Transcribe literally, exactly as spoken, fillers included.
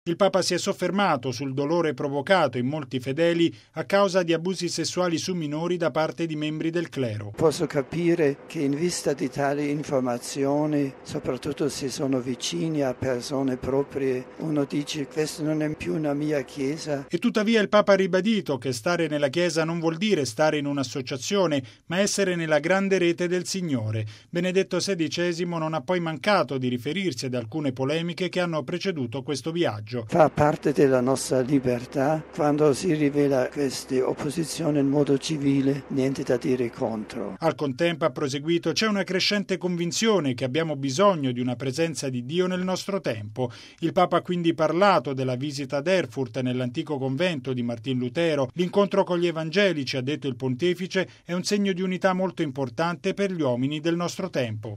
Il Papa si è soffermato sul dolore provocato in molti fedeli a causa di abusi sessuali su minori da parte di membri del clero. Posso capire che in vista di tali informazioni, soprattutto se sono vicini a persone proprie, uno dice questa non è più una mia chiesa. E tuttavia il Papa ha ribadito che stare nella chiesa non vuol dire stare in un'associazione, ma essere nella grande rete del Signore. Benedetto sedicesimo non ha poi mancato di riferirsi ad alcune polemiche che hanno preceduto questo viaggio. Fa parte della nostra libertà, quando si rivela queste opposizioni in modo civile, niente da dire contro. Al contempo, ha proseguito, c'è una crescente convinzione che abbiamo bisogno di una presenza di Dio nel nostro tempo. Il Papa ha quindi parlato della visita ad Erfurt nell'antico convento di Martin Lutero. L'incontro con gli evangelici, ha detto il pontefice, è un segno di unità molto importante per gli uomini del nostro tempo.